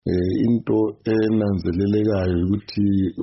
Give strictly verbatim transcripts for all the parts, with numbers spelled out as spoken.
into enanzelelekayo ukuthi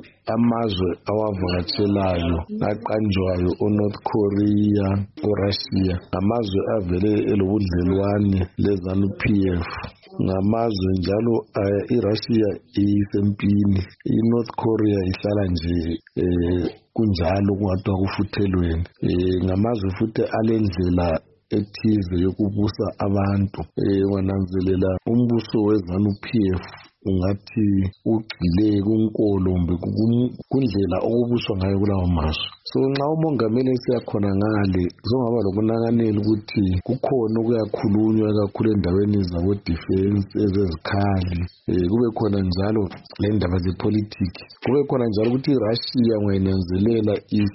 amazwe awavakatshelayo aqanjwayo oNorth Korea, oRussia, amazwe avele elobudlelwane leZanu-P F. Ngamazwe njalo iRussia isempini, iNorth Korea ihlala nje eh kunjalo kungathiwa kufuthelweni. Eh ngamazwe futhi alendlela ethize yokubusa abantu. Eh wananzelela umbuso weZanu-P F ungathi ugxile kunkolo mbe kundlela okubuswa ngayo kulawo mazwe. So nxa umongameli esiyakhona ngale kuzongaba lokunakanela ukuthi kukhona okuyakhulunywa kakhulu endaweni zabo defense ezezikhali, eh kube khona njalo le ndaba zepolitiki, kube khona njalo ukuthi iRussia ngayinanzelela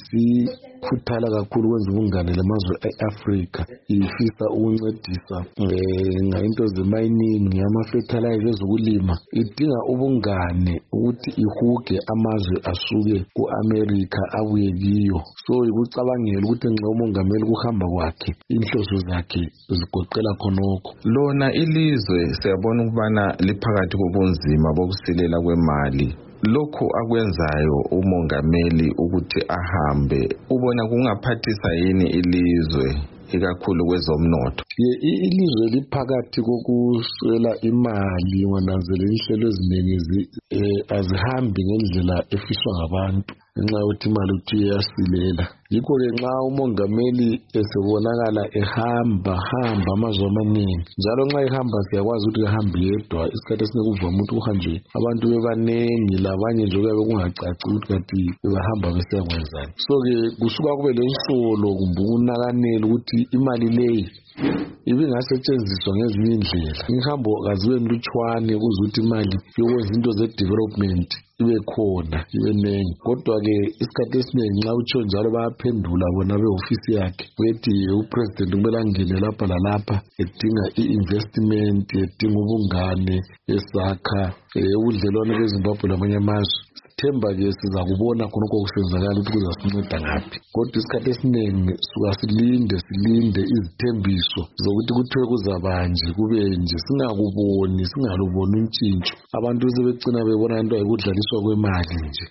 isikhuthala kakhulu kwenza ubungane lamazwe eAfrica, ifisa ukuncedisa eh ngayinto ze-mining, ama-fertilizer, ezokulima, idinga ubungane ukuthi ihuge amazwe asuke ku-America abuye kiyo. So ikucabangela ukuthi nxa umongameli kuhamba kwakhe inhloso zakhe zigoqela khonokho. Lona ilizwe siyabona ukubana liphakathi kobunzima bokusilela kwemali. Lokho akwenzayo umongameli ukuthi ahambe, ubona kungaphathisa yini ilizwe ikakhulu kwezomnotho? Ilizwe liphakathi kokuswela imali, wananzelela inhlelo eziningi azihambi ngendlela efiswa ngabantu ngenxa yokuthi imali uthi iyasilela. Yikho-ke nxa umongameli esebonakala ehamba hamba amazwe amaningi, njalo nxa ehamba siyakwazi ukuthi ehambe yedwa, isikhathi esinye kuvama ukuthi kuhanjwe abantu bebanengi, labanye nje kuyabe kungacaci ukuthi kanti bahamba besiyakwenzani. So-ke kusuka kube lensolo kumbe ukunakanela ukuthi imali leyi ibingasetshenziswa ngezinye indlela, inhambo kazibe nlutshwane ukuze ukuthi imali yokwenza into ze-development ibe khona, ibe nengi. Kodwa-ke isikhathi esiningi nxa utsho njalo bayaphendula bona behofisi yakhe bethi upresident kumele angene lapha lalapha edinga i-investment, edinga ubungane, esakha ubudlelwane beZimbabwe lamanye amazwe. Themba-ke sizakubona khonokho kusenzakala ukuthi kuzasinceda ngaphi. Kodwa isikhathi esiningi suka silinde silinde izithembiso zokuthi kuthiwe kuzabanje kube nje, singakuboni singaluboni untshintsho. Abantu sebegcina bebona into ayikudlaliswa kwemali nje.